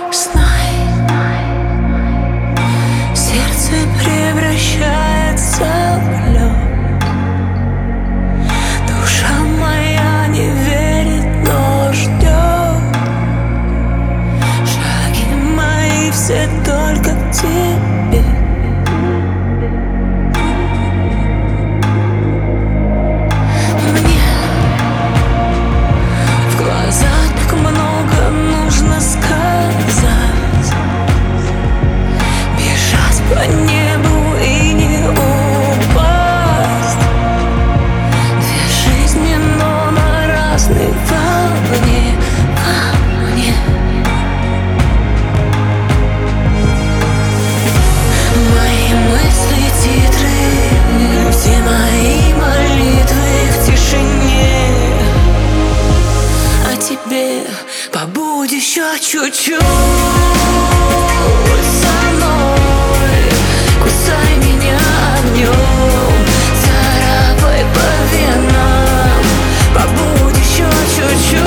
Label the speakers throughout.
Speaker 1: Знай, сердце превращается в лед. Душа моя не верит, но ждет. Шаги мои все только к тебе. Мне в глаза так много нужно сказать. Бежать по небу и не упасть. Две жизни, но на разной волне, волне. Мои мысли титры, все мои молитвы в тишине. А тебе побудь еще чуть-чуть со мной. Кусай меня огнем, царапай по венам. Побудь еще чуть-чуть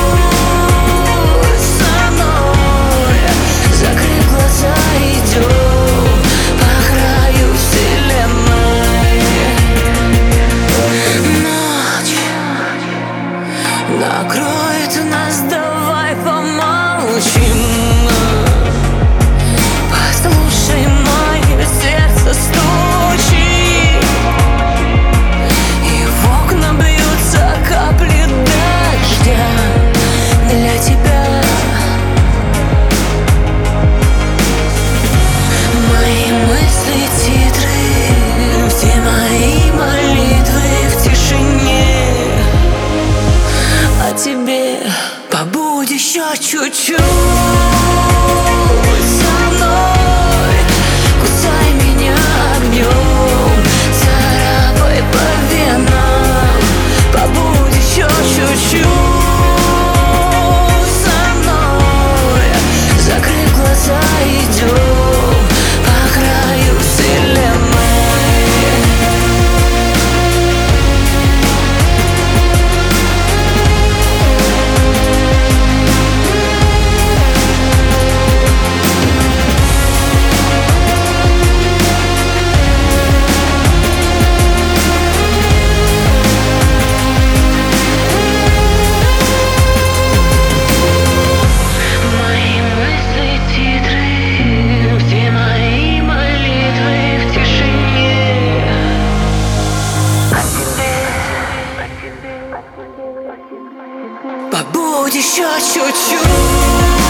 Speaker 1: со мной. Закрыв глаза, идем по краю вселенной. Ночь накроет нас, давай помолчим. Послушай, мое сердце стучит, и в окна бьются капли дождя для тебя. Мои мысли титры, все мои молитвы в тишине. А тебе побудь еще чуть-чуть со мной. Кусай меня огнем, царапай по венам. Побудь еще чуть-чуть со мной. Закрыв глаза, идем по краю вселенной. Побудь еще чуть-чуть.